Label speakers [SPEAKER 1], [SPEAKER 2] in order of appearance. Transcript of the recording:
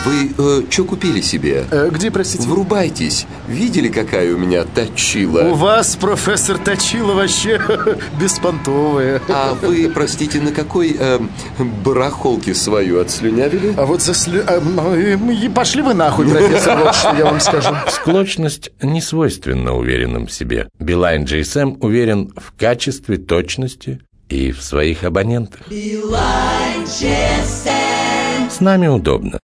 [SPEAKER 1] Вы что купили себе?
[SPEAKER 2] Где, простите?
[SPEAKER 1] Врубайтесь. Видели, какая у меня точила?
[SPEAKER 2] У вас, профессор, точила вообще беспонтовая.
[SPEAKER 1] А вы, простите, на какой барахолке свою отслюнявили?
[SPEAKER 2] А вот пошли вы нахуй, профессор, вот что я вам скажу.
[SPEAKER 3] Склочность не свойственна уверенным в себе. Билайн GSM уверен в качестве, точности и в своих абонентах. С нами удобно.